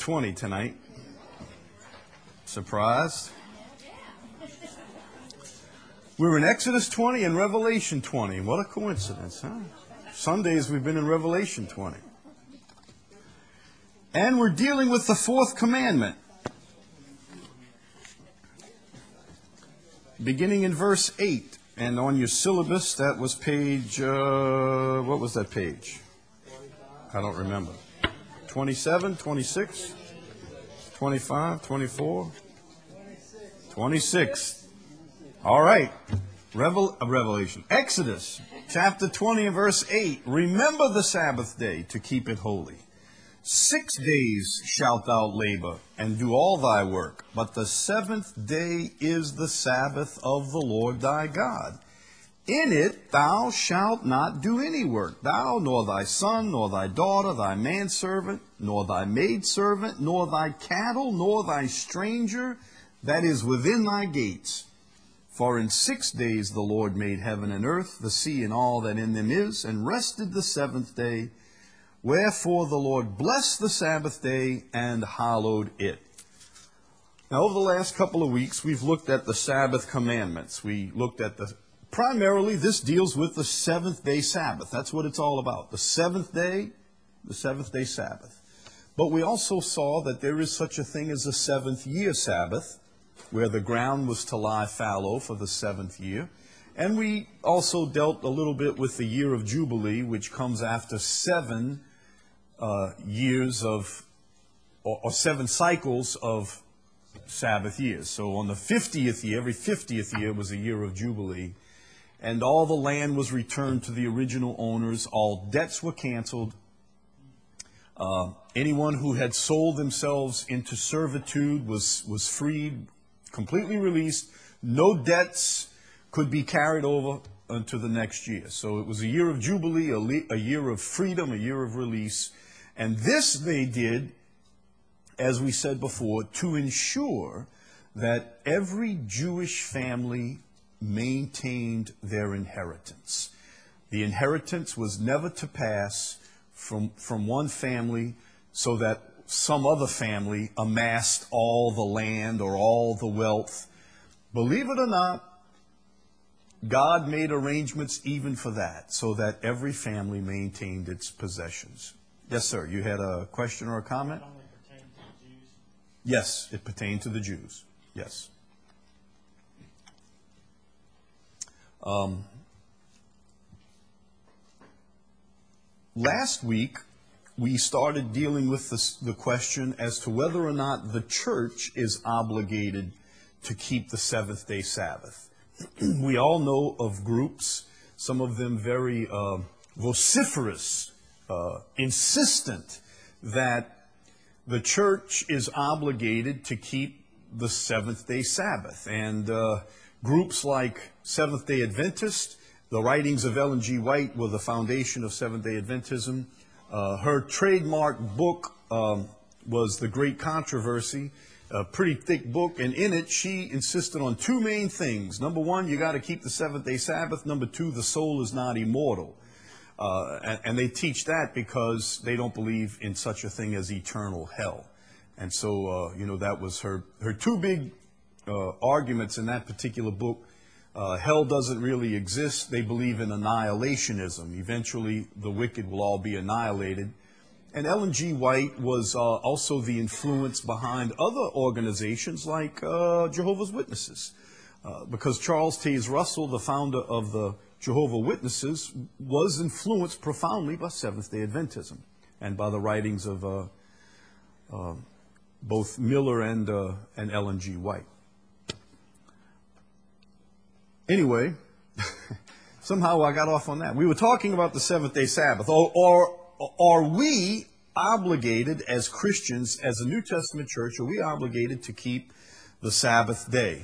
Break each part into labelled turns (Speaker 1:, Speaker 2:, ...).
Speaker 1: 20 tonight. Surprised? We're in Exodus 20 and Revelation 20. What a coincidence, huh? Sundays we've been in Revelation 20. And we're dealing with the fourth commandment. Beginning in verse 8. And on your syllabus, that was page, what was that page? I don't remember. 27, 26, 25, 24, 26. All right. Revelation. Exodus chapter 20 and verse 8. Remember the Sabbath day to keep it holy. 6 days shalt thou labor and do all thy work, but the seventh day is the Sabbath of the Lord thy God. In it thou shalt not do any work, thou, nor thy son, nor thy daughter, thy manservant, nor thy maidservant, nor thy cattle, nor thy stranger that is within thy gates. For in 6 days the Lord made heaven and earth, the sea and all that in them is, and rested the seventh day. Wherefore the Lord blessed the Sabbath day and hallowed it. Now, over the last couple of weeks, we've looked at the Sabbath commandments. We looked at primarily this deals with the seventh day Sabbath. That's what it's all about. The seventh day Sabbath. But we also saw that there is such a thing as a seventh year Sabbath, where the ground was to lie fallow for the seventh year. And we also dealt a little bit with the year of Jubilee, which comes after 7 years of, or 7 cycles of Sabbath years. So on the 50th year, every 50th year was a year of Jubilee. And all the land was returned to the original owners. All debts were canceled. Anyone who had sold themselves into servitude was freed, completely released. No debts could be carried over unto the next year. So it was a year of Jubilee, a year of freedom, a year of release. And this they did, as we said before, to ensure that every Jewish family maintained their inheritance. The inheritance was never to pass from one family so that some other family amassed all the land or all the wealth. Believe it or not, God made arrangements even for that, so that every family maintained its possessions. Yes, sir. You had a question or a comment?
Speaker 2: It only pertained to the Jews?
Speaker 1: Yes, it pertained to the Jews. Yes. Last week, we started dealing with the question as to whether or not the church is obligated to keep the seventh day Sabbath. We all know of groups, some of them very vociferous, insistent that the church is obligated to keep the seventh day Sabbath. And groups like Seventh-day Adventist, the writings of Ellen G. White were the foundation of Seventh-day Adventism. Her trademark book was The Great Controversy, a pretty thick book, and in it she insisted on 2 main things. Number 1, you got to keep the seventh-day Sabbath. Number 2, the soul is not immortal. And they teach that because they don't believe in such a thing as eternal hell. And so, that was her 2 big arguments in that particular book. Hell doesn't really exist. They believe in annihilationism. Eventually, the wicked will all be annihilated. And Ellen G. White was also the influence behind other organizations like Jehovah's Witnesses. Because Charles Taze Russell, the founder of the Jehovah's Witnesses, was influenced profoundly by Seventh-day Adventism and by the writings of both Miller and Ellen G. White. Anyway, somehow I got off on that. We were talking about the seventh-day Sabbath. Or are we obligated as Christians, as a New Testament church, are we obligated to keep the Sabbath day?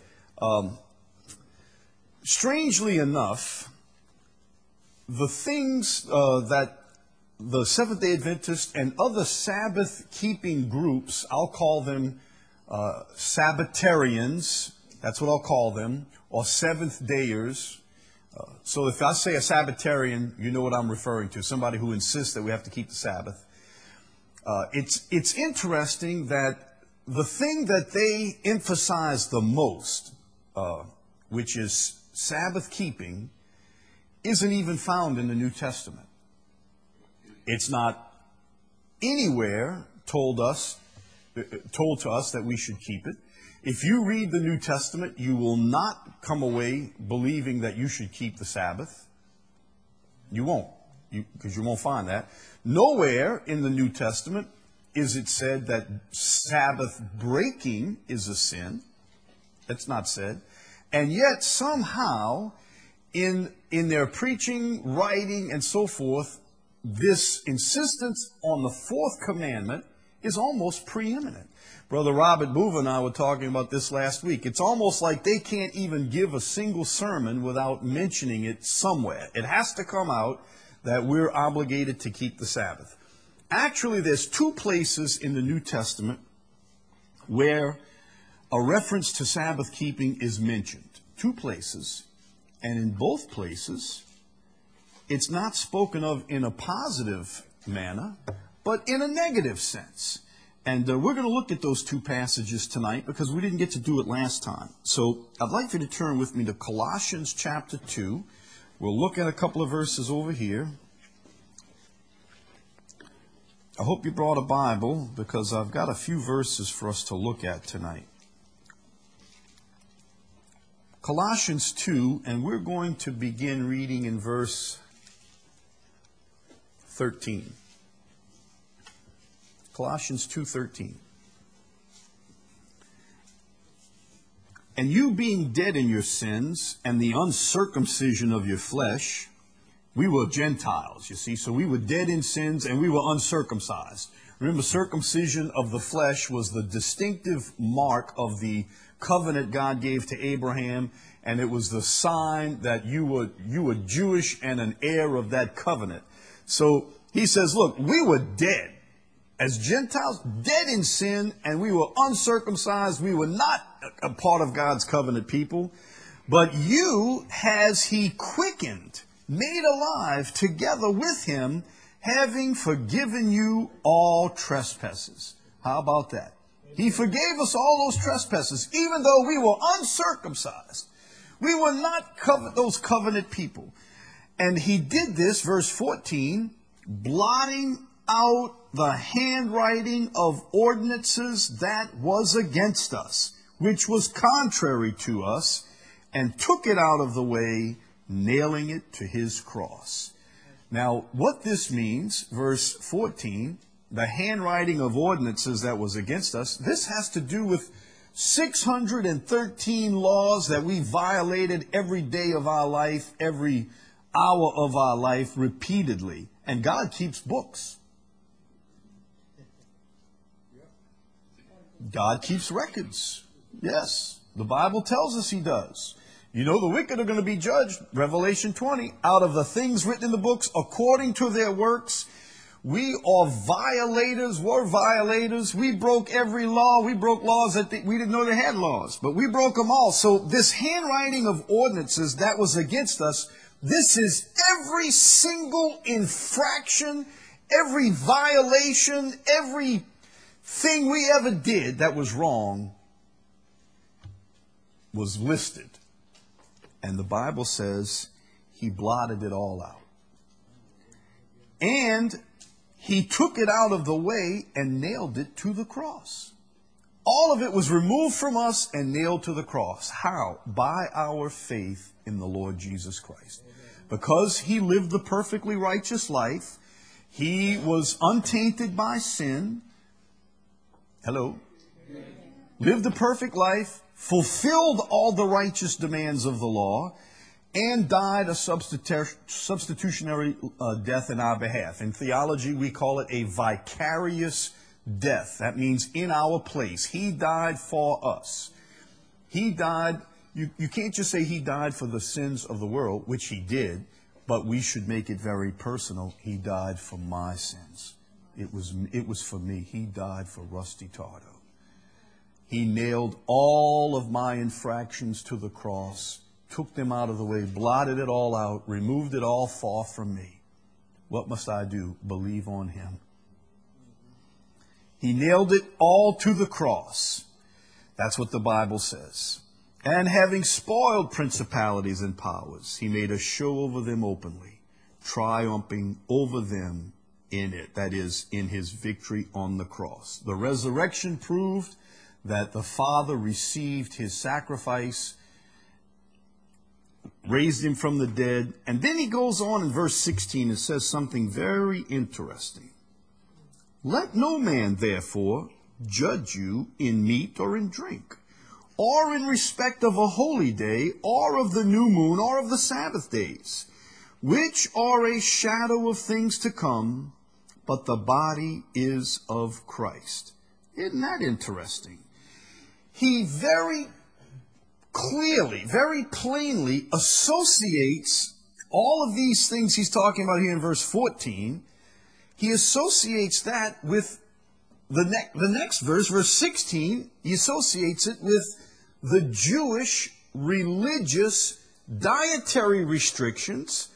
Speaker 1: Strangely enough, the things that the Seventh-day Adventists and other Sabbath-keeping groups, I'll call them Sabbatarians, that's what I'll call them, or Seventh-dayers. So if I say a Sabbatarian, you know what I'm referring to, somebody who insists that we have to keep the Sabbath. It's interesting that the thing that they emphasize the most, which is Sabbath keeping, isn't even found in the New Testament. It's not anywhere told to us that we should keep it. If you read the New Testament, you will not come away believing that you should keep the Sabbath. You won't, because you won't find that. Nowhere in the New Testament is it said that Sabbath breaking is a sin. That's not said. And yet somehow in their preaching, writing, and so forth, this insistence on the fourth commandment is almost preeminent. Brother Robert Boover and I were talking about this last week. It's almost like they can't even give a single sermon without mentioning it somewhere. It has to come out that we're obligated to keep the Sabbath. Actually, there's two places in the New Testament where a reference to Sabbath keeping is mentioned. Two places. And in both places, it's not spoken of in a positive manner, but in a negative sense. And we're going to look at those two passages tonight because we didn't get to do it last time. So I'd like you to turn with me to Colossians chapter 2. We'll look at a couple of verses over here. I hope you brought a Bible because I've got a few verses for us to look at tonight. Colossians 2, and we're going to begin reading in verse 13. Colossians 2:13. And you being dead in your sins and the uncircumcision of your flesh, we were Gentiles, you see. So we were dead in sins and we were uncircumcised. Remember, circumcision of the flesh was the distinctive mark of the covenant God gave to Abraham, and it was the sign that you were Jewish and an heir of that covenant. So he says, look, we were dead as Gentiles, dead in sin, and we were uncircumcised. We were not a part of God's covenant people. But you has he quickened, made alive together with him, having forgiven you all trespasses. How about that? He forgave us all those trespasses, even though we were uncircumcised. We were not those covenant people. And he did this, verse 14, blotting out the handwriting of ordinances that was against us, which was contrary to us, and took it out of the way, nailing it to his cross. Now, what this means, verse 14, the handwriting of ordinances that was against us, this has to do with 613 laws that we violated every day of our life, every hour of our life, repeatedly. And God keeps books. God keeps records. Yes, the Bible tells us he does. You know, the wicked are going to be judged, Revelation 20, out of the things written in the books according to their works. We are violators, were violators. We broke every law. We broke laws that we didn't know they had laws, but we broke them all. So this handwriting of ordinances that was against us, this is every single infraction, every violation, every thing we ever did that was wrong was listed. And the Bible says he blotted it all out. And he took it out of the way and nailed it to the cross. All of it was removed from us and nailed to the cross. How? By our faith in the Lord Jesus Christ. Because he lived the perfectly righteous life, he was untainted by sin. Hello? Lived the perfect life, fulfilled all the righteous demands of the law, and died a substitutionary death in our behalf. In theology, we call it a vicarious death. That means in our place. He died for us. He died. You can't just say he died for the sins of the world, which he did, but we should make it very personal. He died for my sins. It was for me. He died for Rusty Tardo. He nailed all of my infractions to the cross, took them out of the way, blotted it all out, removed it all far from me. What must I do? Believe on him. He nailed it all to the cross. That's what the Bible says. And having spoiled principalities and powers, he made a show over them openly, triumphing over them in it, that is, in his victory on the cross. The resurrection proved that the Father received his sacrifice, raised him from the dead. And then he goes on in verse 16 and says something very interesting. Let no man, therefore, judge you in meat or in drink, or in respect of a holy day, or of the new moon, or of the Sabbath days, which are a shadow of things to come, but the body is of Christ. Isn't that interesting? He very clearly, very plainly associates all of these things he's talking about here in verse 14. He associates that with the next verse, verse 16. He associates it with the Jewish religious dietary restrictions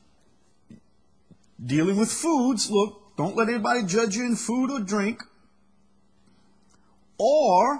Speaker 1: dealing with foods. Look, don't let anybody judge you in food or drink. Or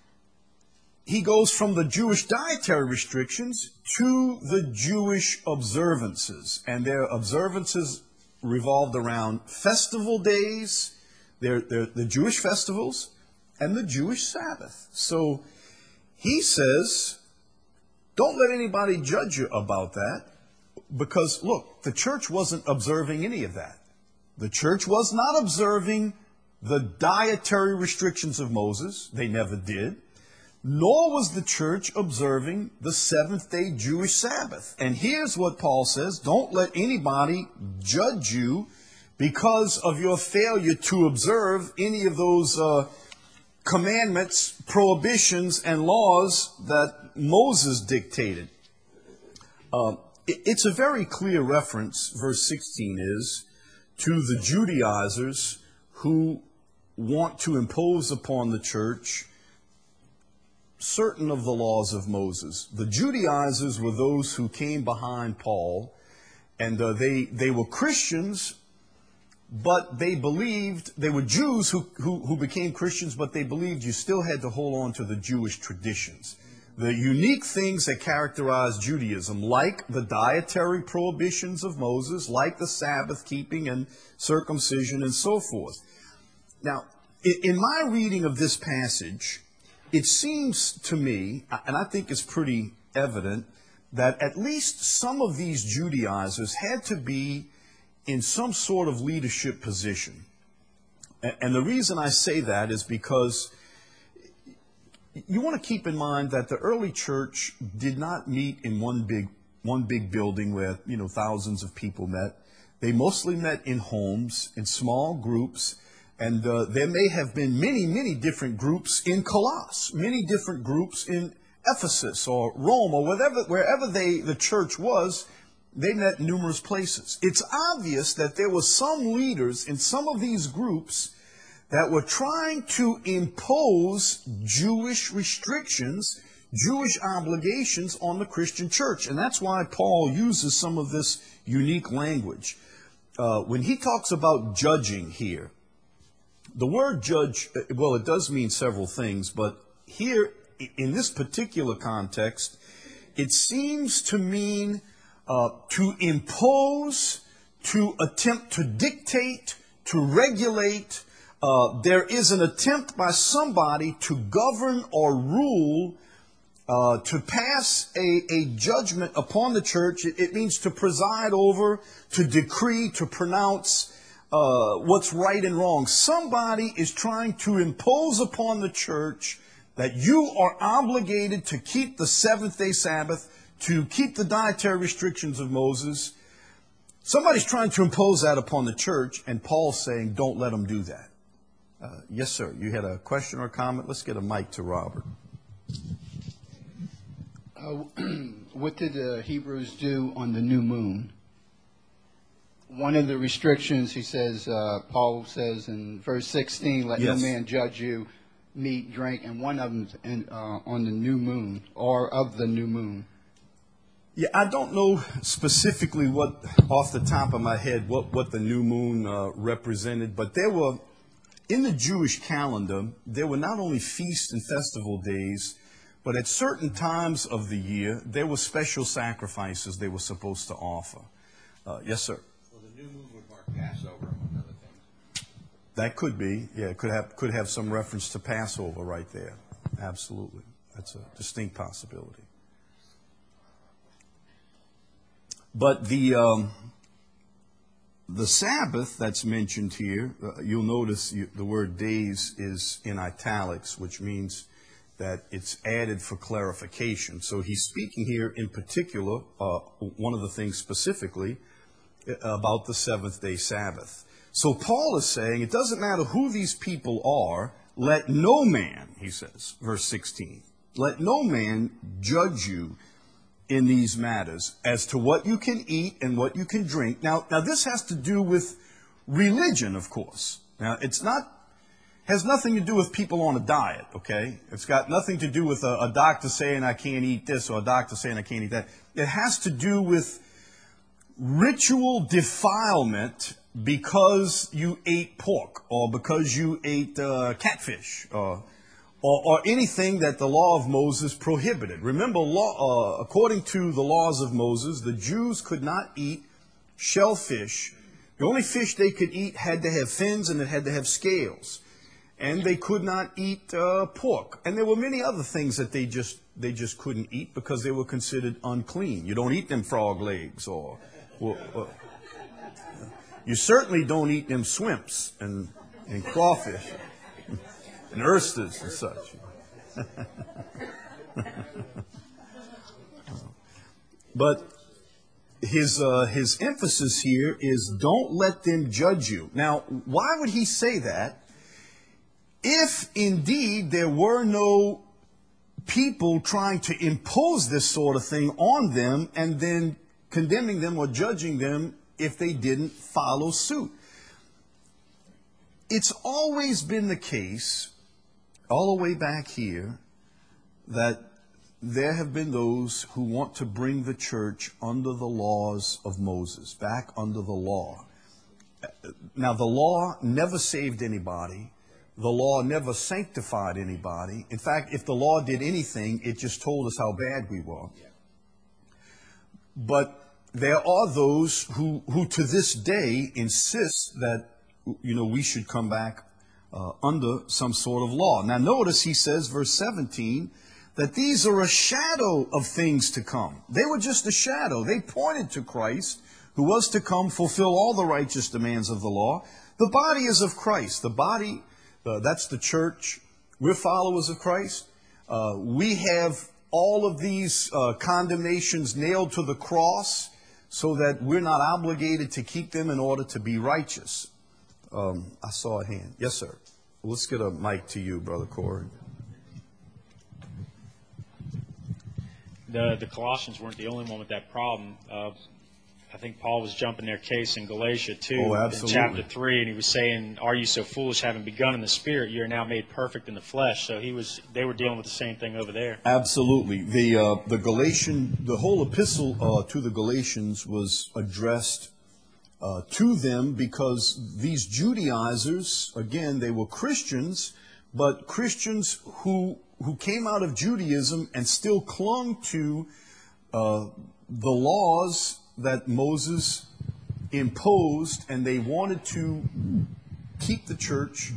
Speaker 1: he goes from the Jewish dietary restrictions to the Jewish observances. And their observances revolved around festival days, the Jewish festivals, and the Jewish Sabbath. So he says, don't let anybody judge you about that, because, look, the church wasn't observing any of that. The church was not observing the dietary restrictions of Moses. They never did. Nor was the church observing the seventh-day Jewish Sabbath. And here's what Paul says: don't let anybody judge you because of your failure to observe any of those commandments, prohibitions, and laws that Moses dictated. It's a very clear reference, verse 16 is, to the Judaizers who want to impose upon the church certain of the laws of Moses. The Judaizers were those who came behind Paul, and they were Christians, but they believed, they were Jews who became Christians, but they believed you still had to hold on to the Jewish traditions. The unique things that characterize Judaism, like the dietary prohibitions of Moses, like the Sabbath keeping and circumcision and so forth. Now, in my reading of this passage, it seems to me, and I think it's pretty evident, that at least some of these Judaizers had to be in some sort of leadership position. And the reason I say that is because you want to keep in mind that the early church did not meet in one big building where, thousands of people met. They mostly met in homes, in small groups. And there may have been many, many different groups in Colossus, many different groups in Ephesus or Rome or wherever the church was. They met in numerous places. It's obvious that there were some leaders in some of these groups that were trying to impose Jewish restrictions, Jewish obligations on the Christian church. And that's why Paul uses some of this unique language. When he talks about judging here, the word judge, well, it does mean several things, but here, in this particular context, it seems to mean to impose, to attempt to dictate, to regulate. There is an attempt by somebody to govern or rule, to pass a judgment upon the church. It means to preside over, to decree, to pronounce what's right and wrong. Somebody is trying to impose upon the church that you are obligated to keep the seventh-day Sabbath, to keep the dietary restrictions of Moses. Somebody's trying to impose that upon the church, and Paul's saying, don't let them do that. Yes, sir. You had a question or a comment? Let's get a mic to Robert.
Speaker 2: What did the Hebrews do on the new moon? One of the restrictions, he says, Paul says in verse 16, let no man judge you, meat, drink, and one of them on the new moon, or of the new moon.
Speaker 1: Yeah, I don't know specifically what, off the top of my head, what the new moon represented, but there were in the Jewish calendar, there were not only feast and festival days, but at certain times of the year, there were special sacrifices they were supposed to offer. Yes, sir?
Speaker 3: Well, the new moon would mark Passover, among other things.
Speaker 1: That could be. Yeah, it could have some reference to Passover right there. Absolutely. That's a distinct possibility. But the Sabbath that's mentioned here, you'll notice the word days is in italics, which means that it's added for clarification. So he's speaking here in particular, one of the things specifically, about the seventh-day Sabbath. So Paul is saying it doesn't matter who these people are, let no man, he says, verse 16, let no man judge you in these matters as to what you can eat and what you can drink. Now this has to do with religion, of course. Now, has nothing to do with people on a diet, okay? It's got nothing to do with a doctor saying I can't eat this or a doctor saying I can't eat that. It has to do with ritual defilement because you ate pork or because you ate catfish or anything that the law of Moses prohibited. Remember, according to the laws of Moses, the Jews could not eat shellfish. The only fish they could eat had to have fins and it had to have scales. And they could not eat pork. And there were many other things that they just couldn't eat because they were considered unclean. You don't eat them frog legs or you certainly don't eat them shrimps and crawfish and oysters and such. But his emphasis here is don't let them judge you. Now, why would he say that? If indeed there were no people trying to impose this sort of thing on them and then condemning them or judging them if they didn't follow suit. It's always been the case, all the way back here, that there have been those who want to bring the church under the laws of Moses, back under the law. Now, the law never saved anybody. The law never sanctified anybody. In fact, if the law did anything, it just told us how bad we were. But there are those who to this day insist that, we should come back under some sort of law. Now notice he says, verse 17, that these are a shadow of things to come. They were just a shadow. They pointed to Christ, who was to come fulfill all the righteous demands of the law. The body is of Christ. The body, that's the church. We're followers of Christ. We have all of these condemnations nailed to the cross so that we're not obligated to keep them in order to be righteous. I saw a hand. Yes, sir. Let's get a mic to you, Brother Corey.
Speaker 4: The Colossians weren't the only one with that problem. I think Paul was jumping their case in Galatia 2 in chapter 3, and he was saying, are you so foolish, having begun in the Spirit, you are now made perfect in the flesh. So they were dealing with the same thing over there.
Speaker 1: Absolutely. The whole epistle to the Galatians was addressed to them because these Judaizers, again, they were Christians, but Christians who came out of Judaism and still clung to the laws that Moses imposed, and they wanted to keep the church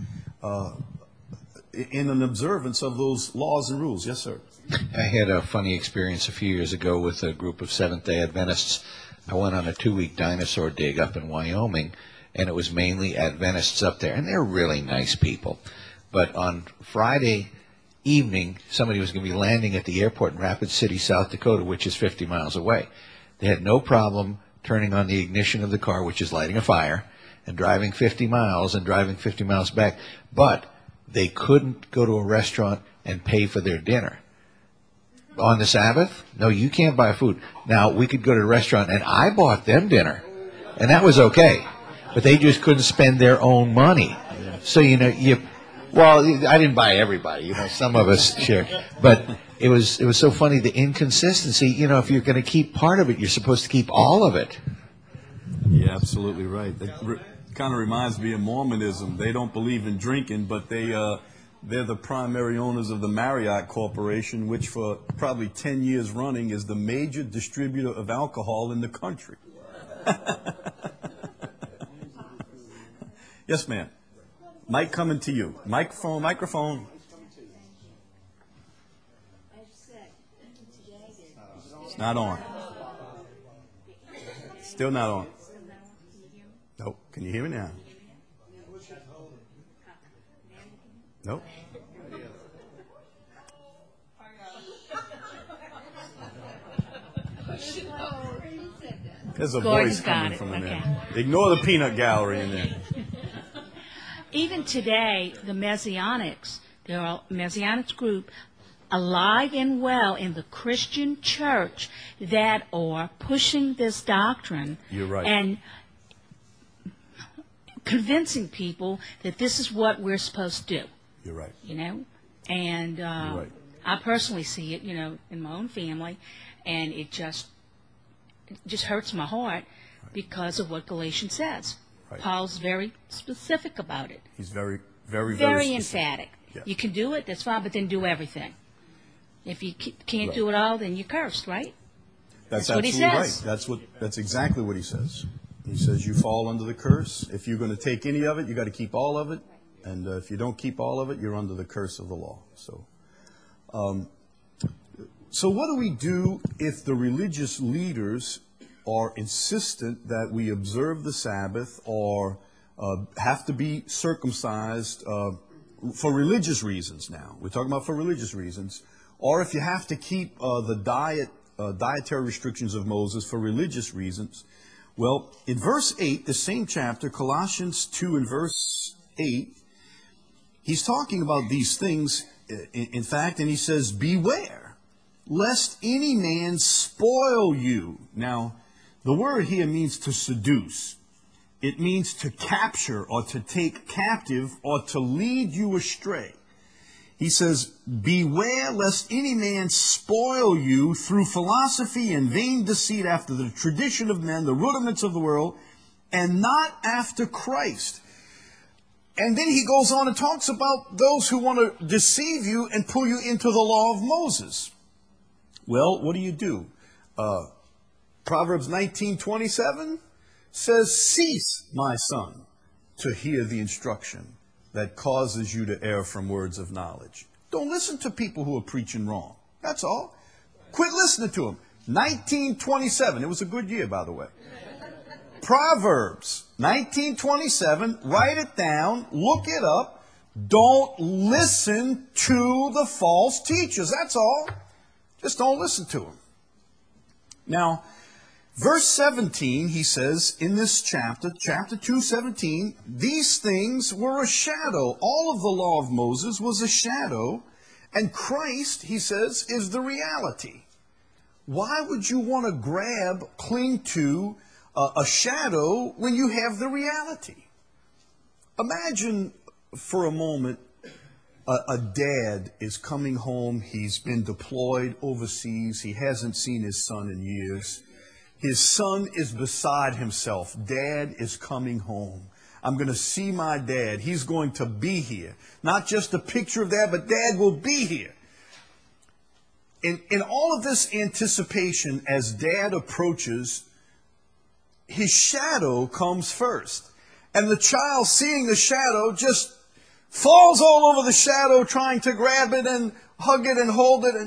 Speaker 1: in an observance of those laws and rules. Yes, sir.
Speaker 3: I had a funny experience a few years ago with a group of Seventh-day Adventists. I went on a 2-week dinosaur dig up in Wyoming, and it was mainly Adventists up there, and they're really nice people. But on Friday evening, somebody was going to be landing at the airport in Rapid City, South Dakota, which is 50 miles away. They had no problem turning on the ignition of the car, which is lighting a fire, and driving 50 miles and driving 50 miles back. But they couldn't go to a restaurant and pay for their dinner. On the Sabbath? No, you can't buy food. Now, we could go to a restaurant, and I bought them dinner, and that was okay. But they just couldn't spend their own money. So, well, I didn't buy everybody. Some of us shared. But it was so funny, the inconsistency. If you're going to keep part of it, you're supposed to keep all of it.
Speaker 1: Yeah, absolutely right. Kind of reminds me of Mormonism. They don't believe in drinking, but they're the primary owners of the Marriott Corporation, which for probably 10 years running is the major distributor of alcohol in the country. Yes, ma'am. Mic coming to you. Microphone. It's not on. Still not on. Nope. Can you hear me now? Nope. There's a voice coming from in there. Ignore the peanut gallery in there.
Speaker 5: Even today, the Messianics, there are a Messianics group alive and well in the Christian church that are pushing this doctrine.
Speaker 1: You're right.
Speaker 5: And convincing people that this is what we're supposed to do.
Speaker 1: You're right.
Speaker 5: You know? And
Speaker 1: You're right.
Speaker 5: I personally see it, you know, in my own family, and it just hurts my heart because of what Galatians says. Right. Paul's very specific about it.
Speaker 1: He's very, very, very
Speaker 5: emphatic.
Speaker 1: Yeah.
Speaker 5: You can do it, that's fine, but then do everything. If you can't do it all, then you're cursed, right?
Speaker 1: That's
Speaker 5: what he says.
Speaker 1: Right. That's exactly what he says. He says you fall under the curse. If you're going to take any of it, you got to keep all of it. And if you don't keep all of it, you're under the curse of the law. So what do we do if the religious leaders are insistent that we observe the Sabbath or have to be circumcised for religious reasons now? We're talking about for religious reasons. Or if you have to keep the dietary restrictions of Moses for religious reasons. Well, in verse 8, the same chapter, Colossians 2 and verse 8, he's talking about these things, in fact, and he says, beware, lest any man spoil you. Now, the word here means to seduce. It means to capture or to take captive or to lead you astray. He says, beware lest any man spoil you through philosophy and vain deceit after the tradition of men, the rudiments of the world, and not after Christ. And then he goes on and talks about those who want to deceive you and pull you into the law of Moses. Well, what do? Proverbs 19:27 says, cease, my son, to hear the instruction that causes you to err from words of knowledge. Don't listen to people who are preaching wrong. That's all. Quit listening to them. 1927. It was a good year, by the way. Proverbs 19:27. Write it down. Look it up. Don't listen to the false teachers. That's all. Just don't listen to them. Now, verse 17, he says in this chapter 2:17, these things were a shadow. All of the law of Moses was a shadow, and Christ, he says, is the reality. Why would you want to cling to a shadow when you have the reality? Imagine for a moment a dad is coming home. He's been deployed overseas. He hasn't seen his son in years. His son is beside himself. Dad is coming home. I'm going to see my dad. He's going to be here. Not just a picture of Dad, but Dad will be here. In all of this anticipation, as Dad approaches, his shadow comes first. And the child, seeing the shadow, just falls all over the shadow, trying to grab it and hug it and hold it. And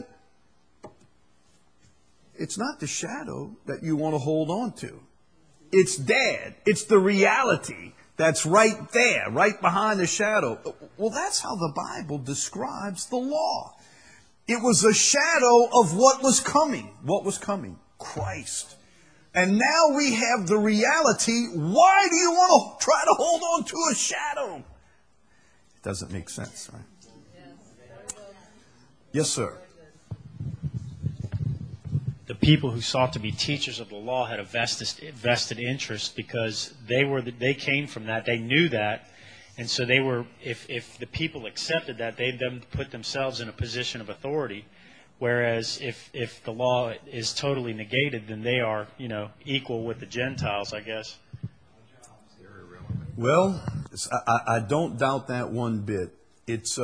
Speaker 1: it's not the shadow that you want to hold on to. It's Dad. It's the reality that's right there, right behind the shadow. Well, that's how the Bible describes the law. It was a shadow of what was coming. What was coming? Christ. And now we have the reality. Why do you want to try to hold on to a shadow? It doesn't make sense, right? Yes, sir.
Speaker 4: The people who sought to be teachers of the law had a vested interest because they came from that. They knew that. And so they were, if the people accepted that, they'd then put themselves in a position of authority. Whereas if the law is totally negated, then they are, equal with the Gentiles, I guess.
Speaker 1: Well, I don't doubt that one bit. It's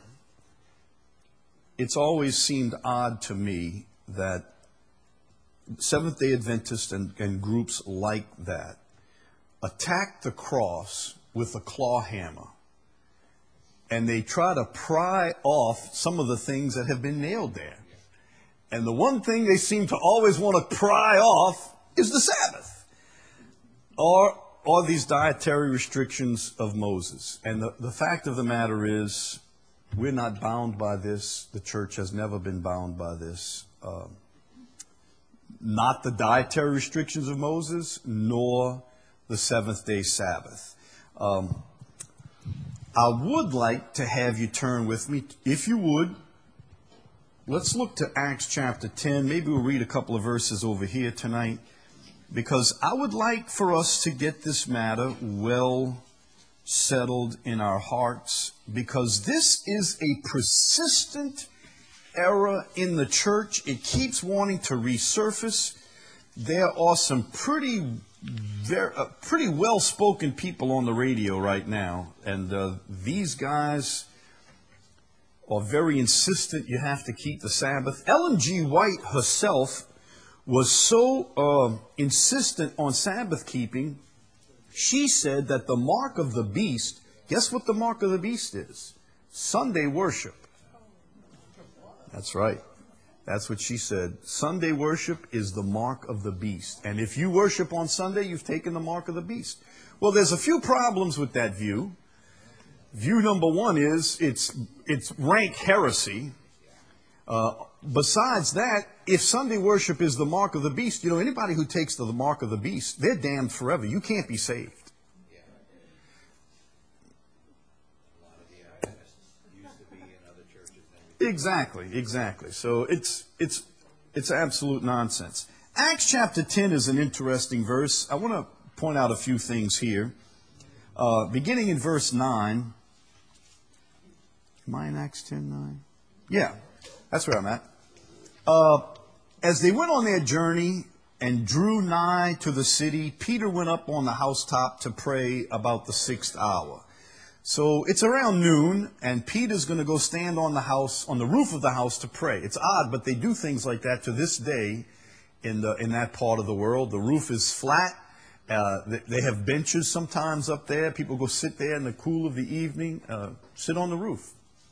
Speaker 1: always seemed odd to me that Seventh-day Adventists and groups like that attack the cross with a claw hammer, and they try to pry off some of the things that have been nailed there. And the one thing they seem to always want to pry off is the Sabbath, or these dietary restrictions of Moses. And the fact of the matter is, we're not bound by this. The church has never been bound by this. Not the dietary restrictions of Moses, nor the seventh-day Sabbath. I would like to have you turn with me, if you would. Let's look to Acts chapter 10. Maybe we'll read a couple of verses over here tonight, because I would like for us to get this matter well settled in our hearts, because this is a persistent error in the church. It keeps wanting to resurface. There are some pretty well-spoken people on the radio right now, and these guys are very insistent you have to keep the Sabbath. Ellen G. White herself was so insistent on Sabbath keeping, she said that the mark of the beast, guess what the mark of the beast is? Sunday worship. That's right. That's what she said. Sunday worship is the mark of the beast. And if you worship on Sunday, you've taken the mark of the beast. Well, there's a few problems with that view. View number one is it's rank heresy. Besides that, if Sunday worship is the mark of the beast, you know, anybody who takes the mark of the beast, they're damned forever. You can't be saved. Exactly. So it's absolute nonsense. Acts chapter 10 is an interesting verse. I want to point out a few things here. Beginning in verse 9. Am I in Acts 10:9? Yeah, that's where I'm at. As they went on their journey and drew nigh to the city, Peter went up on the housetop to pray about the 6th hour. So it's around noon, and Peter's going to go stand on the roof of the house to pray. It's odd, but they do things like that to this day in that part of the world. The roof is flat. They have benches sometimes up there. People go sit there in the cool of the evening, sit on the roof.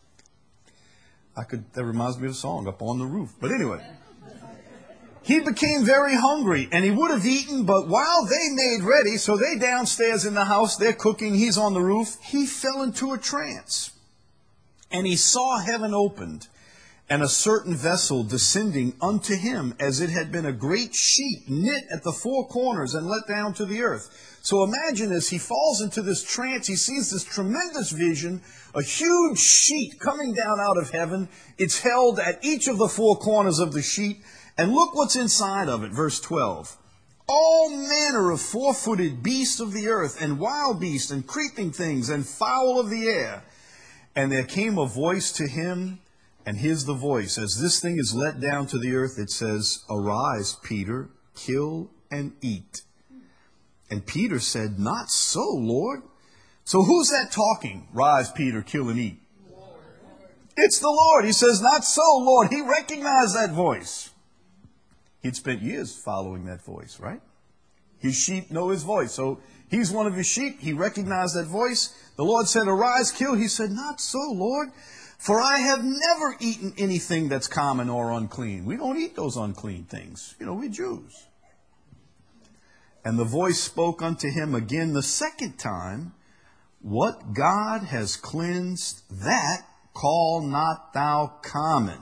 Speaker 1: That reminds me of a song, Up on the Roof. But anyway, he became very hungry, and he would have eaten, but while they made ready, so they downstairs in the house, they're cooking, he's on the roof, he fell into a trance. And he saw heaven opened, and a certain vessel descending unto him, as it had been a great sheet knit at the four corners and let down to the earth. So imagine as he falls into this trance, he sees this tremendous vision, a huge sheet coming down out of heaven. It's held at each of the four corners of the sheet. And look what's inside of it, verse 12. All manner of four-footed beasts of the earth, and wild beasts, and creeping things, and fowl of the air. And there came a voice to him, and here's the voice. As this thing is let down to the earth, it says, Arise, Peter, kill and eat. And Peter said, Not so, Lord. So who's that talking? Rise, Peter, kill and eat. Lord. It's the Lord. He says, Not so, Lord. He recognized that voice. He'd spent years following that voice, right? His sheep know his voice. So he's one of his sheep. He recognized that voice. The Lord said, Arise, kill. He said, Not so, Lord. For I have never eaten anything that's common or unclean. We don't eat those unclean things. You know, we're Jews. And the voice spoke unto him again the second time, What God has cleansed, that call not thou common.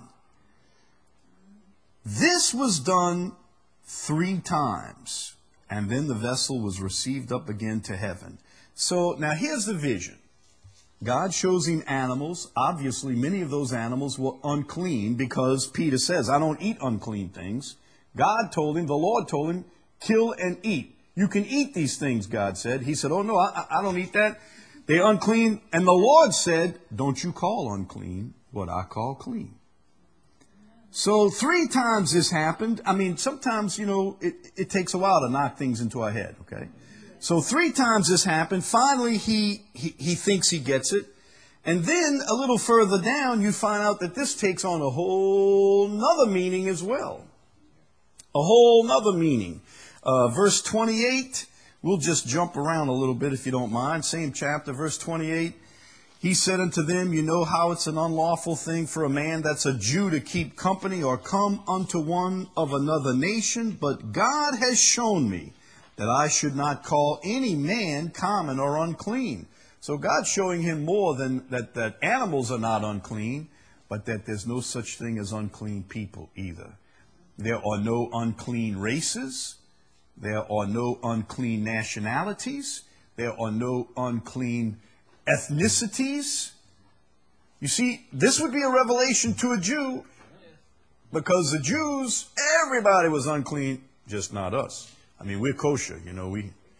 Speaker 1: This was done 3 times, and then the vessel was received up again to heaven. So now here's the vision. God shows him animals. Obviously, many of those animals were unclean because Peter says, I don't eat unclean things. God told him, the Lord told him, kill and eat. You can eat these things, God said. He said, oh no, I don't eat that. They're unclean. And the Lord said, don't you call unclean what I call clean. So 3 times this happened. I mean, sometimes, you know, it takes a while to knock things into our head, okay? So 3 times this happened. Finally, he thinks he gets it. And then a little further down, you find out that this takes on a whole nother meaning as well. A whole nother meaning. Verse 28, we'll just jump around a little bit if you don't mind. Same chapter, verse 28. He said unto them, you know how it's an unlawful thing for a man that's a Jew to keep company or come unto one of another nation, but God has shown me that I should not call any man common or unclean. So God's showing him more than that animals are not unclean, but that there's no such thing as unclean people either. There are no unclean races. There are no unclean nationalities. There are no unclean ethnicities. You see, this would be a revelation to a Jew, because the Jews, everybody was unclean, just not us. I mean, we're kosher, you know,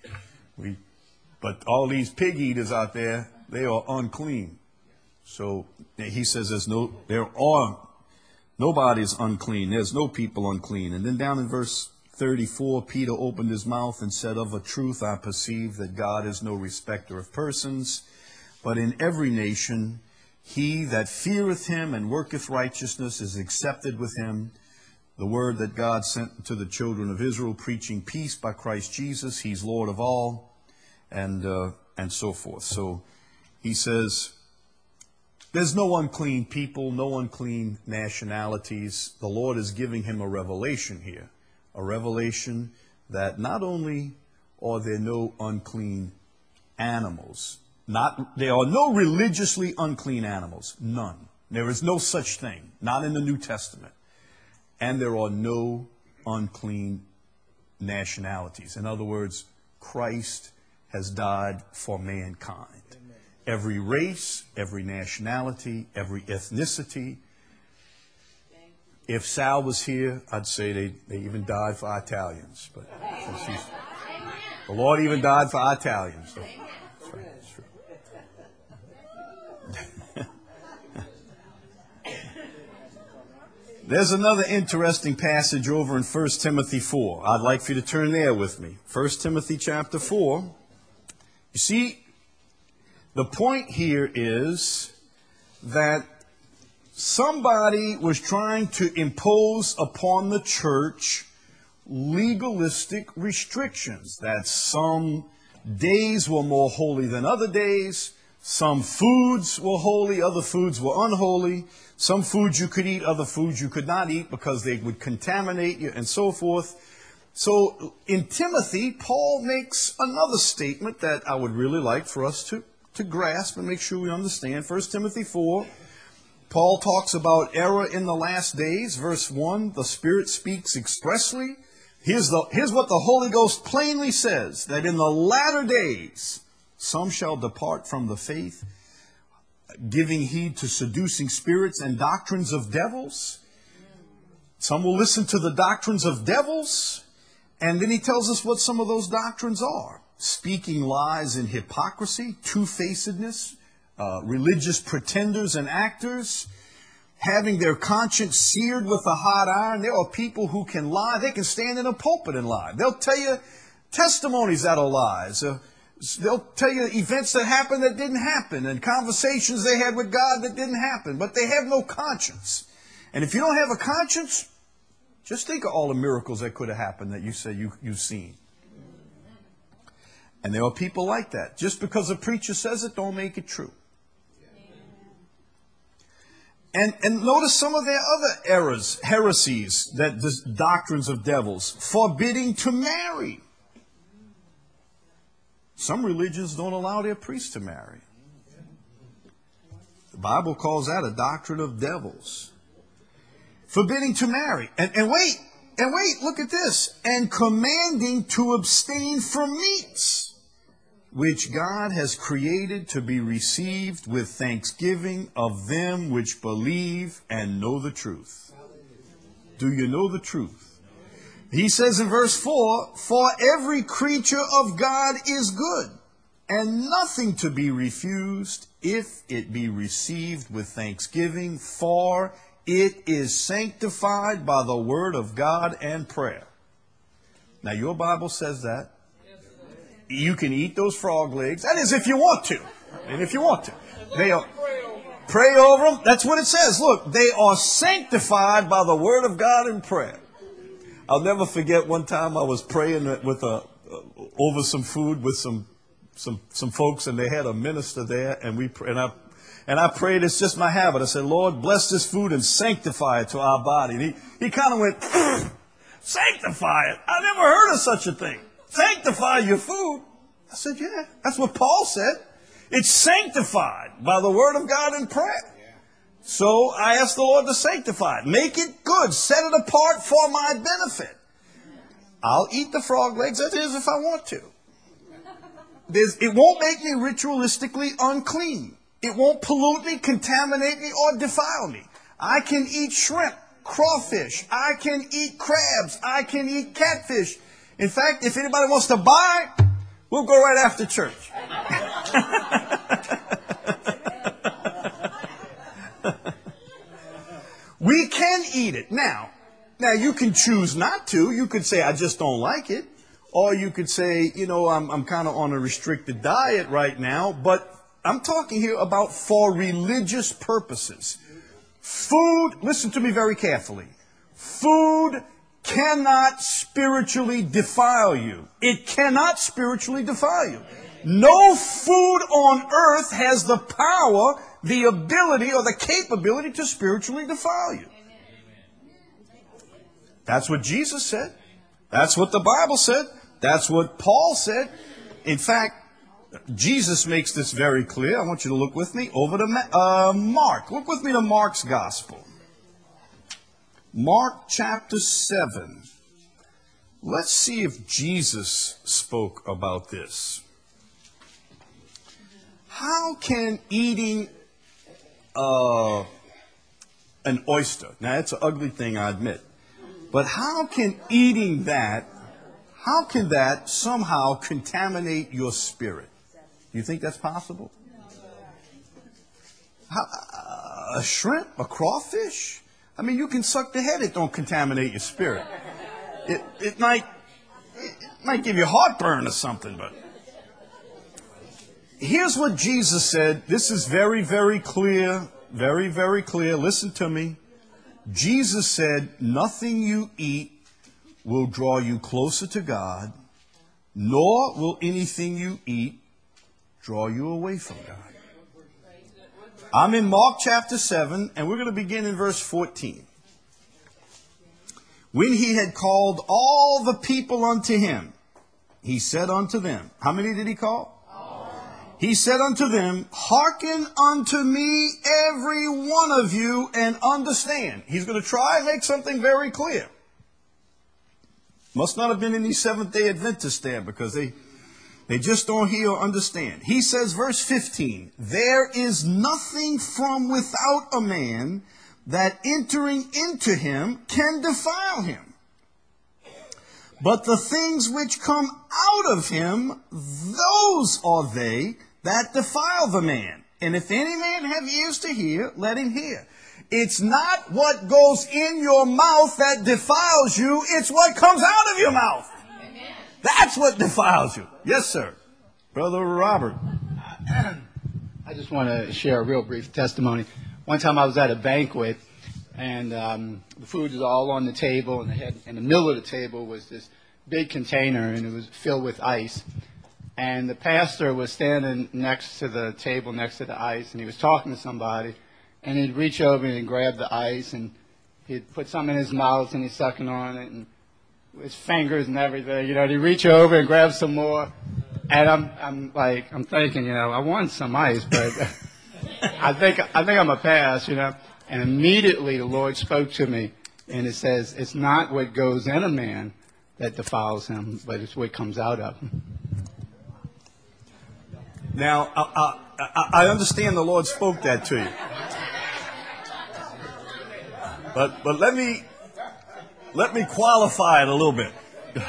Speaker 1: but all these pig eaters out there, they are unclean. So he says nobody's unclean. There's no people unclean. And then down in verse 34, Peter opened his mouth and said, of a truth I perceive that God is no respecter of persons, but in every nation he that feareth him and worketh righteousness is accepted with him. The word that God sent to the children of Israel, preaching peace by Christ Jesus. He's Lord of all. And so forth. So he says, there's no unclean people, no unclean nationalities. The Lord is giving him a revelation here. A revelation that not only are there no unclean animals, there are no religiously unclean animals. None. There is no such thing. Not in the New Testament. And there are no unclean nationalities. In other words, Christ has died for mankind. Amen. Every race, every nationality, every ethnicity. If Sal was here, I'd say they even died for Italians. But the Lord even died for Italians. So, that's right, that's true. There's another interesting passage over in 1 Timothy 4. I'd like for you to turn there with me. 1 Timothy chapter 4. You see, the point here is that somebody was trying to impose upon the church legalistic restrictions, that some days were more holy than other days, some foods were holy, other foods were unholy, some foods you could eat, other foods you could not eat because they would contaminate you, and so forth. So in Timothy, Paul makes another statement that I would really like for us to grasp and make sure we understand. 1 Timothy 4, Paul talks about error in the last days. Verse 1, the Spirit speaks expressly. Here's what the Holy Ghost plainly says, that in the latter days some shall depart from the faith, giving heed to seducing spirits and doctrines of devils. Some will listen to the doctrines of devils. And then he tells us what some of those doctrines are. Speaking lies and hypocrisy, two-facedness, religious pretenders and actors, having their conscience seared with a hot iron. There are people who can lie. They can stand in a pulpit and lie. They'll tell you testimonies that are lies. They'll tell you events that happened that didn't happen and conversations they had with God that didn't happen. But they have no conscience. And if you don't have a conscience, just think of all the miracles that could have happened that you say you've seen. And there are people like that. Just because a preacher says it, don't make it true. And notice some of their other errors, heresies, the doctrines of devils. Forbidding to marry. Some religions don't allow their priests to marry. The Bible calls that a doctrine of devils. Forbidding to marry. And wait, look at this. And commanding to abstain from meats, which God has created to be received with thanksgiving of them which believe and know the truth. Do you know the truth? He says in verse 4, for every creature of God is good, and nothing to be refused if it be received with thanksgiving, for it is sanctified by the word of God and prayer. Now, your Bible says that. you can eat those frog legs. That is, if you want to. And if you want to. They are, pray over them. That's what it says. Look, they are sanctified by the word of God and prayer. I'll never forget one time I was praying with over some food with some folks, and they had a minister there, and I prayed. It's just my habit. I said, Lord, bless this food and sanctify it to our body. And he kind of went, sanctify it? I never heard of such a thing. Sanctify your food? I said, yeah, that's what Paul said. It's sanctified by the word of God and prayer. So I asked the Lord to sanctify it. Make it good. Set it apart for my benefit. I'll eat the frog legs as is if I want to. It won't make me ritualistically unclean. It won't pollute me, contaminate me, or defile me. I can eat shrimp, crawfish. I can eat crabs. I can eat catfish. In fact, if anybody wants to buy, we'll go right after church. We can eat it. Now, you can choose not to. You could say, I just don't like it. Or you could say, I'm kind of on a restricted diet right now. But I'm talking here about for religious purposes. Food, listen to me very carefully. Food cannot spiritually defile you. It cannot spiritually defile you. No food on earth has the power, the ability, or the capability to spiritually defile you. That's what Jesus said. That's what the Bible said. That's what Paul said. In fact, Jesus makes this very clear. I want you to look with me over to Mark. Look with me to Mark's Gospel. Mark chapter 7. Let's see if Jesus spoke about this. How can eating an oyster, now it's an ugly thing, I admit, but how can eating that, how can that somehow contaminate your spirit? Do you think that's possible? A shrimp, a crawfish? I mean, you can suck the head, it don't contaminate your spirit. It might give you heartburn or something, but here's what Jesus said. This is very, very clear, very, very clear. Listen to me. Jesus said, nothing you eat will draw you closer to God, nor will anything you eat draw you away from God. I'm in Mark chapter 7, and we're going to begin in verse 14. When he had called all the people unto him, he said unto them, how many did he call? He said unto them, hearken unto me, every one of you, and understand. He's going to try and make something very clear. Must not have been any Seventh-day Adventists there, because they just don't hear or understand. He says, verse 15, there is nothing from without a man that entering into him can defile him. But the things which come out of him, those are they that defile the man. And if any man have ears to hear, let him hear. It's not what goes in your mouth that defiles you, it's what comes out of your mouth. Amen. That's what defiles you. Yes, sir. Brother Robert.
Speaker 2: I just want to share a real brief testimony. One time I was at a banquet, and the food was all on the table, and in the middle of the table was this big container, and it was filled with ice. And the pastor was standing next to the table, next to the ice, and he was talking to somebody. And he'd reach over and grab the ice, and he'd put some in his mouth, and he's sucking on it, and his fingers and everything. And he'd reach over and grab some more. And I'm thinking, I want some ice, but I think I'm a pass, And immediately the Lord spoke to me, and it says, it's not what goes in a man that defiles him, but it's what comes out of him.
Speaker 1: Now, I understand the Lord spoke that to you. But let me qualify it a little bit.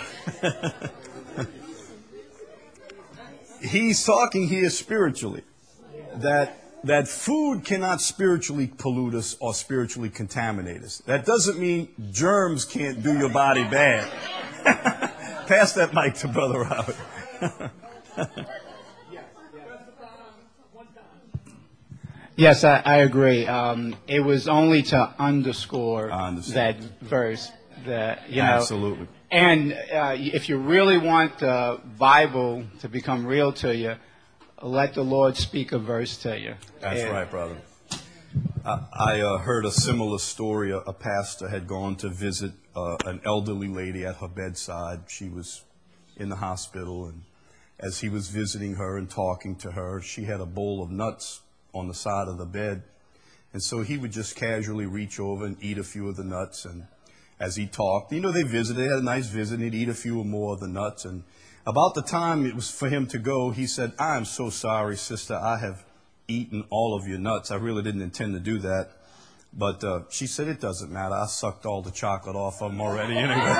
Speaker 1: He's talking here spiritually. That food cannot spiritually pollute us or spiritually contaminate us. That doesn't mean germs can't do your body bad. Pass that mic to Brother Robert.
Speaker 2: Yes, I agree. It was only to underscore that verse. That
Speaker 1: absolutely.
Speaker 2: And if you really want the Bible to become real to you, let the Lord speak a verse to you.
Speaker 1: That's right, brother. I heard a similar story. A pastor had gone to visit an elderly lady at her bedside. She was in the hospital, and as he was visiting her and talking to her, she had a bowl of nuts on the side of the bed. And so he would just casually reach over and eat a few of the nuts. And as he talked, they visited, they had a nice visit, and he'd eat a few more of the nuts. And about the time it was for him to go, he said, "I'm so sorry, sister, I have eaten all of your nuts. I really didn't intend to do that." But she said, "It doesn't matter. I sucked all the chocolate off of them already anyway."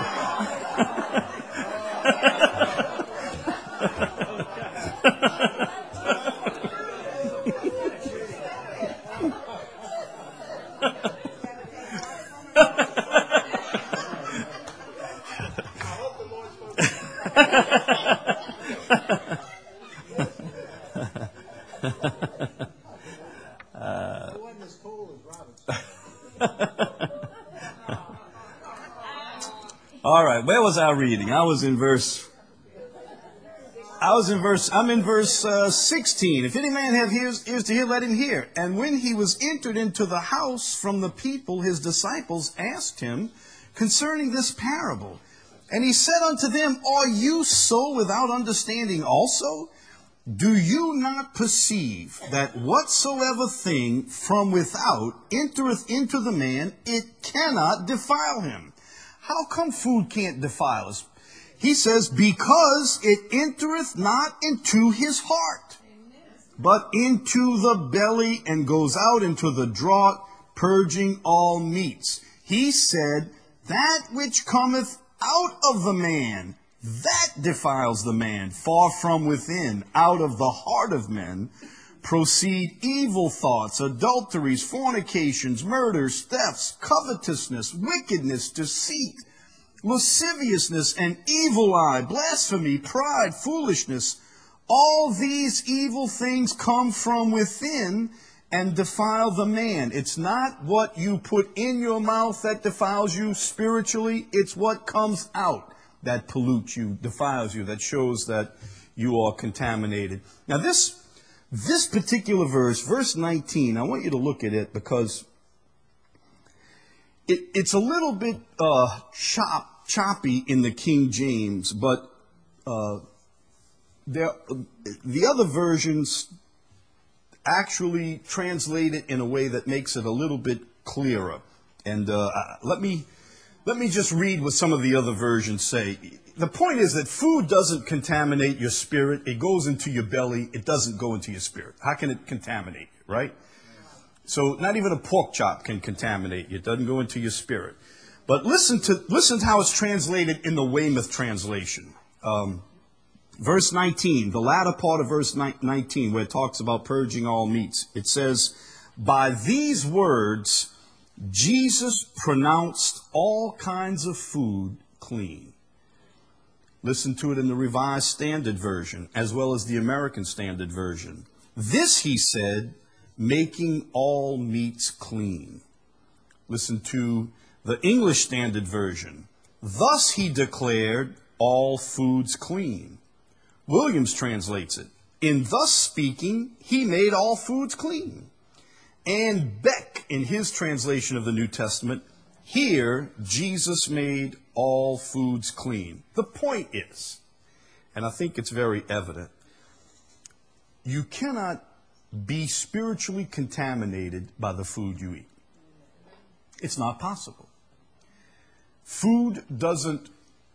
Speaker 1: All right, where was I reading? I'm in verse 16. If any man have ears to hear, let him hear. And when he was entered into the house from the people, his disciples asked him concerning this parable. And he said unto them, "Are you so without understanding also? Do you not perceive that whatsoever thing from without entereth into the man, it cannot defile him?" How come food can't defile us? He says, "Because it entereth not into his heart, but into the belly, and goes out into the draught, purging all meats." He said, "That which cometh out of the man, that defiles the man. For from within, out of the heart of men, proceed evil thoughts, adulteries, fornications, murders, thefts, covetousness, wickedness, deceit, lasciviousness, and evil eye, blasphemy, pride, foolishness. All these evil things come from within and defile the man." It's not what you put in your mouth that defiles you spiritually. It's what comes out that pollutes you, defiles you, that shows that you are contaminated. Now this particular verse, verse 19, I want you to look at it because it's a little bit choppy in the King James, but the other versions actually translate it in a way that makes it a little bit clearer. And let me just read what some of the other versions say. The point is that food doesn't contaminate your spirit. It goes into your belly. It doesn't go into your spirit. How can it contaminate you, right? So not even a pork chop can contaminate you. It doesn't go into your spirit. But listen to how it's translated in the Weymouth translation. Verse 19, the latter part of verse 19, where it talks about purging all meats. It says, "By these words, Jesus pronounced all kinds of food clean." Listen to it in the Revised Standard Version, as well as the American Standard Version. "This, he said, making all meats clean." Listen to the English Standard Version. "Thus he declared all foods clean." Williams translates it, "In thus speaking, he made all foods clean." And Beck, in his translation of the New Testament, "Here Jesus made all foods clean." The point is, and I think it's very evident, you cannot be spiritually contaminated by the food you eat. It's not possible. Food doesn't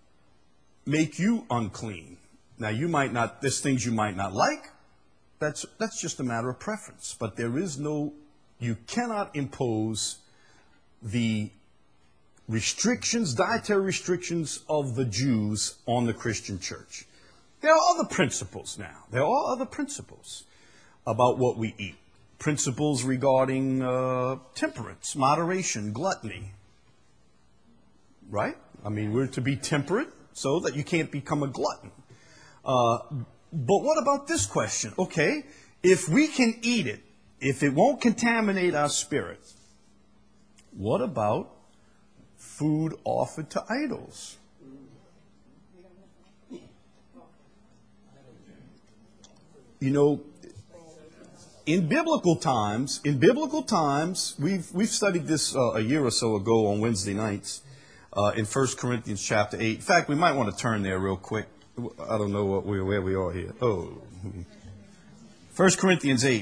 Speaker 1: make you unclean. Now, there's things you might not like. That's just a matter of preference. But you cannot impose the dietary restrictions of the Jews on the Christian church. There are other principles now. There are other principles about what we eat. Principles regarding temperance, moderation, gluttony. Right? I mean, we're to be temperate so that you can't become a glutton. But what about this question? Okay, if we can eat it, if it won't contaminate our spirit, what about food offered to idols? You know, in biblical times, we've studied this a year or so ago on Wednesday nights in 1 Corinthians chapter 8. In fact, we might want to turn there real quick. I don't know where we are here. 1 Corinthians 8.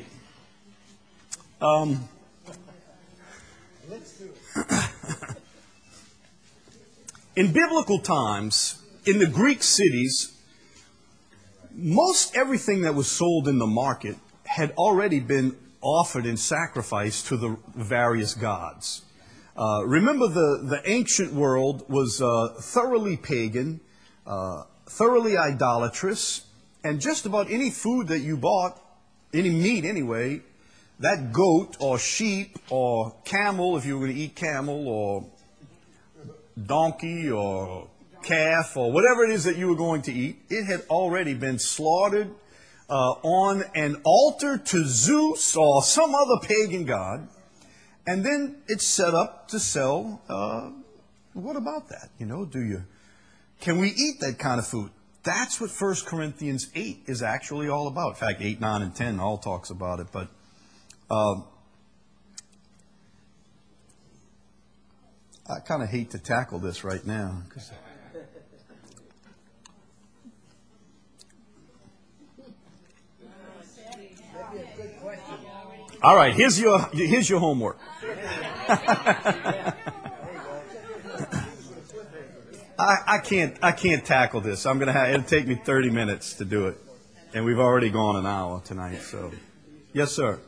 Speaker 1: In biblical times, in the Greek cities, most everything that was sold in the market had already been offered in sacrifice to the various gods. Remember, the ancient world was thoroughly pagan, thoroughly idolatrous, and just about any food that you bought, any meat anyway, that goat or sheep or camel, if you were going to eat camel, or donkey or calf or whatever it is that you were going to eat, it had already been slaughtered on an altar to Zeus or some other pagan god, and then it's set up to sell. What about that? You know, can we eat that kind of food? That's what 1 Corinthians 8 is actually all about. In fact, 8, 9, and 10 all talks about it. But I kind of hate to tackle this right now. All right, here's your homework. I can't tackle this. It'll take me 30 minutes to do it, and we've already gone an hour tonight. So, yes, sir.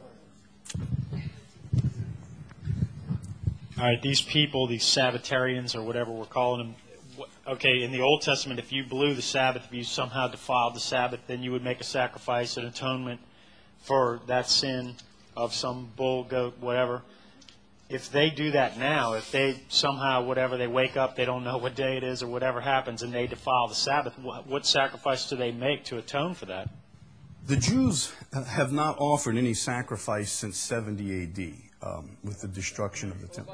Speaker 4: All right, these people, these Sabbatarians or whatever we're calling them. Okay, in the Old Testament, if you blew the Sabbath, if you somehow defiled the Sabbath, then you would make a sacrifice, an atonement for that sin of some bull, goat, whatever. If they do that now, if they somehow, whatever, they wake up, they don't know what day it is or whatever happens, and they defile the Sabbath, what sacrifice do they make to atone for that?
Speaker 1: The Jews have not offered any sacrifice since 70 A.D. With the destruction of the temple.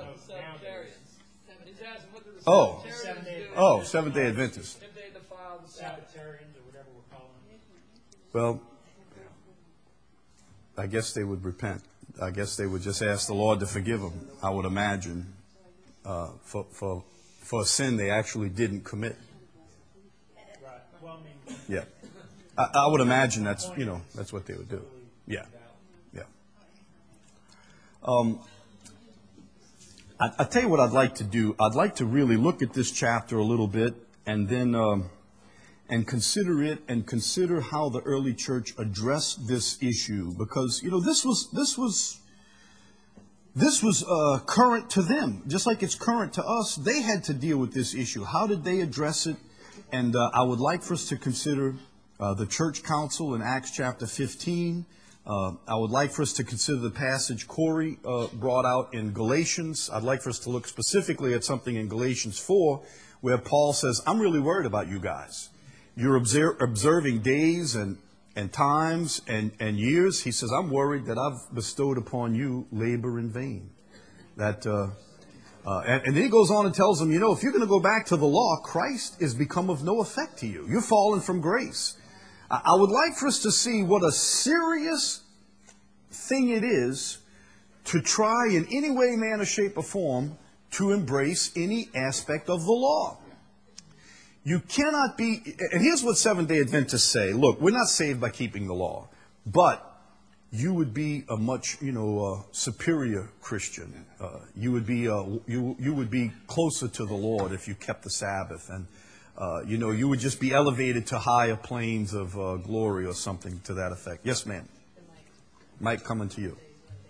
Speaker 1: Seventh-day Adventists.
Speaker 4: If they defile the Sabbatarians or whatever we're calling them.
Speaker 1: Well, I guess they would repent. I guess they would just ask the Lord to forgive them, I would imagine, for a sin they actually didn't commit.
Speaker 4: Right. Well, I mean,
Speaker 1: yeah. I would imagine that's what they would do. Yeah. Yeah. I tell you what I'd like to do. I'd like to really look at this chapter a little bit and then and consider it and consider how the early church addressed this issue, because this was current to them, just like it's current to us. They had to deal with this issue. How did they address it? And I would like for us to consider the church council in Acts chapter 15. I would like for us to consider the passage Corey brought out in Galatians. I'd like for us to look specifically at something in Galatians 4, where Paul says, I'm really worried about you guys. You're observing days and times and years. He says, I'm worried that I've bestowed upon you labor in vain. And then he goes on and tells them, if you're going to go back to the law, Christ is become of no effect to you. You're fallen from grace. I would like for us to see what a serious thing it is to try in any way, manner, shape, or form to embrace any aspect of the law. You cannot be, and here's what Seventh-day Adventists say. Look, we're not saved by keeping the law, but you would be a much, superior Christian. You would be closer to the Lord if you kept the Sabbath, and you would just be elevated to higher planes of glory or something to that effect. Yes, ma'am. Mike, coming to you.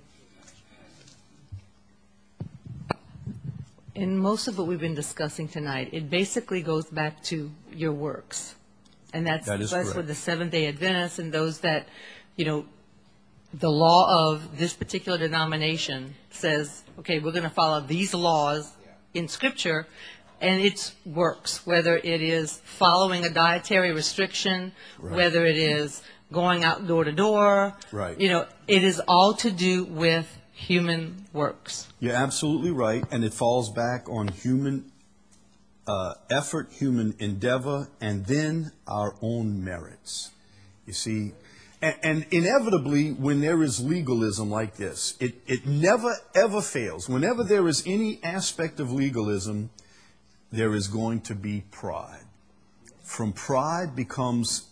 Speaker 6: In most of what we've been discussing tonight, it basically goes back to your works. And that's for the Seventh-day Adventists and those that, the law of this particular denomination says, okay, we're going to follow these laws in Scripture, and it works, whether it is following a dietary restriction, whether it is going out door to door.
Speaker 1: Right.
Speaker 6: It is all to do with human works.
Speaker 1: You're absolutely right, and it falls back on human effort, human endeavor, and then our own merits. You see, and inevitably, when there is legalism like this, it never, ever fails. Whenever there is any aspect of legalism, there is going to be pride. From pride becomes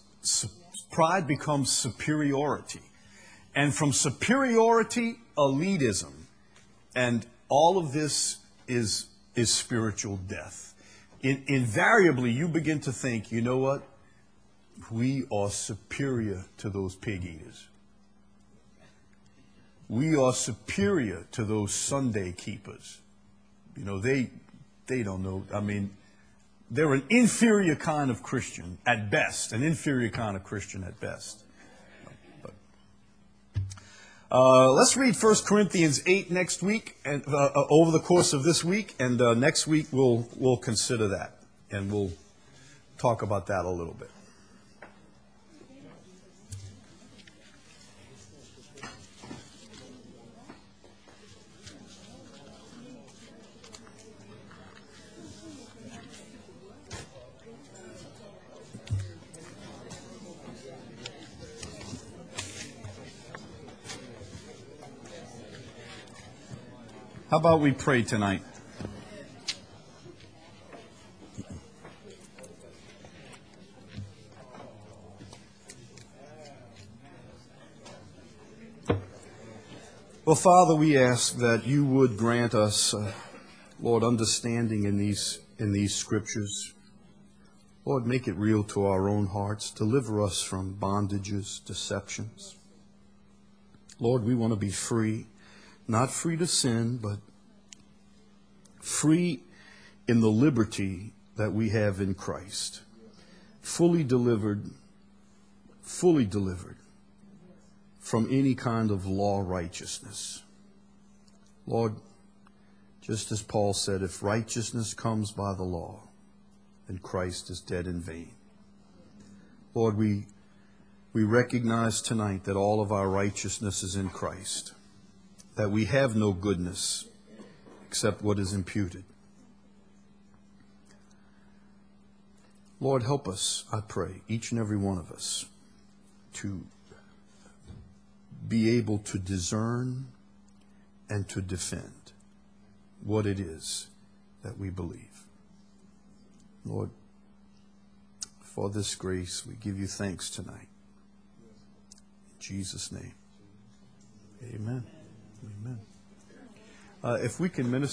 Speaker 1: superiority. And from superiority, elitism. And all of this is spiritual death. Invariably, you begin to think, you know what? We are superior to those pig eaters. We are superior to those Sunday keepers. They don't know. I mean, they're an inferior kind of Christian at best, But let's read 1 Corinthians 8 next week, and over the course of this week, and next week we'll consider that, and we'll talk about that a little bit. How about we pray tonight? Well, Father, we ask that you would grant us, Lord, understanding in these scriptures. Lord, make it real to our own hearts. Deliver us from bondages, deceptions. Lord, we want to be free. Not free to sin, but free in the liberty that we have in Christ. Fully delivered from any kind of law righteousness. Lord, just as Paul said, if righteousness comes by the law, then Christ is dead in vain. Lord, we recognize tonight that all of our righteousness is in Christ. That we have no goodness except what is imputed. Lord, help us, I pray, each and every one of us, to be able to discern and to defend what it is that we believe. Lord, for this grace, we give you thanks tonight. In Jesus' name, amen. Amen. If we can minister.